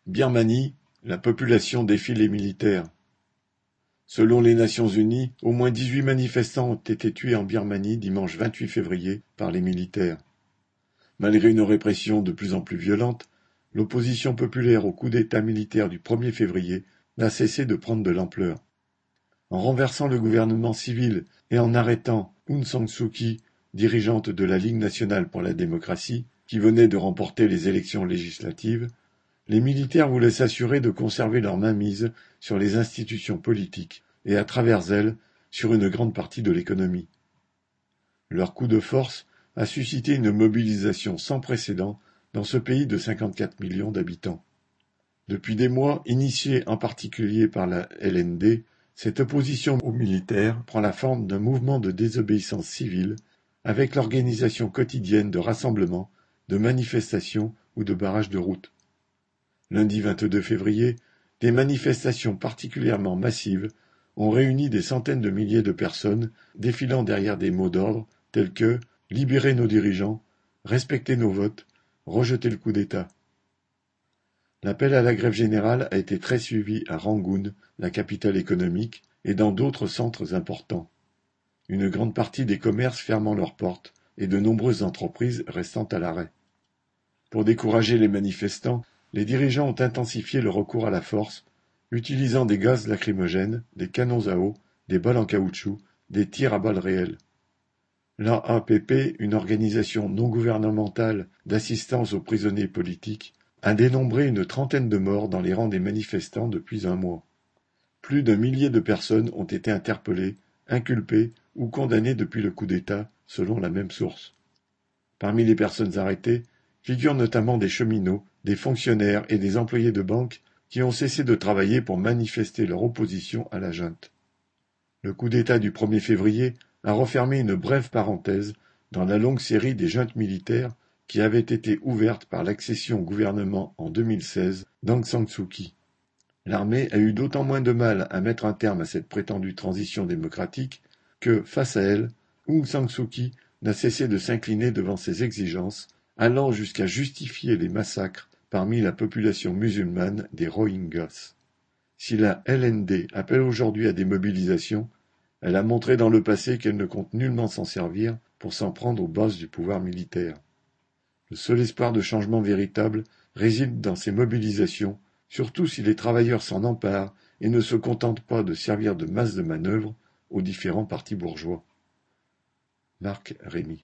Birmanie, la population défie les militaires. Selon les Nations unies, au moins 18 manifestants ont été tués en Birmanie dimanche 28 février par les militaires. Malgré une répression de plus en plus violente, l'opposition populaire au coup d'État militaire du 1er février n'a cessé de prendre de l'ampleur. En renversant le gouvernement civil et en arrêtant Aung San Suu Kyi, dirigeante de la Ligue nationale pour la démocratie, qui venait de remporter les élections législatives, les militaires voulaient s'assurer de conserver leur mainmise sur les institutions politiques et, à travers elles, sur une grande partie de l'économie. Leur coup de force a suscité une mobilisation sans précédent dans ce pays de 54 millions d'habitants. Depuis des mois, initiée en particulier par la LND, cette opposition aux militaires prend la forme d'un mouvement de désobéissance civile avec l'organisation quotidienne de rassemblements, de manifestations ou de barrages de routes. Lundi 22 février, des manifestations particulièrement massives ont réuni des centaines de milliers de personnes défilant derrière des mots d'ordre tels que « Libérer nos dirigeants »,« Respecter nos votes »,« Rejeter le coup d'État ». L'appel à la grève générale a été très suivi à Rangoon, la capitale économique, et dans d'autres centres importants. Une grande partie des commerces fermant leurs portes et de nombreuses entreprises restant à l'arrêt. Pour décourager les manifestants, les dirigeants ont intensifié le recours à la force, utilisant des gaz lacrymogènes, des canons à eau, des balles en caoutchouc, des tirs à balles réelles. L'AAPP, une organisation non gouvernementale d'assistance aux prisonniers politiques, a dénombré une trentaine de morts dans les rangs des manifestants depuis un mois. Plus d'1 millier de personnes ont été interpellées, inculpées ou condamnées depuis le coup d'État, selon la même source. Parmi les personnes arrêtées figurent notamment des cheminots, des fonctionnaires et des employés de banque qui ont cessé de travailler pour manifester leur opposition à la junte. Le coup d'État du 1er février a refermé une brève parenthèse dans la longue série des juntes militaires qui avait été ouverte par l'accession au gouvernement en 2016 d'Aung San Suu Kyi. L'armée a eu d'autant moins de mal à mettre un terme à cette prétendue transition démocratique que, face à elle, Aung San Suu Kyi n'a cessé de s'incliner devant ses exigences, allant jusqu'à justifier les massacres parmi la population musulmane des Rohingyas. Si la LND appelle aujourd'hui à des mobilisations, elle a montré dans le passé qu'elle ne compte nullement s'en servir pour s'en prendre aux bases du pouvoir militaire. Le seul espoir de changement véritable réside dans ces mobilisations, surtout si les travailleurs s'en emparent et ne se contentent pas de servir de masse de manœuvre aux différents partis bourgeois. Marc Rémy.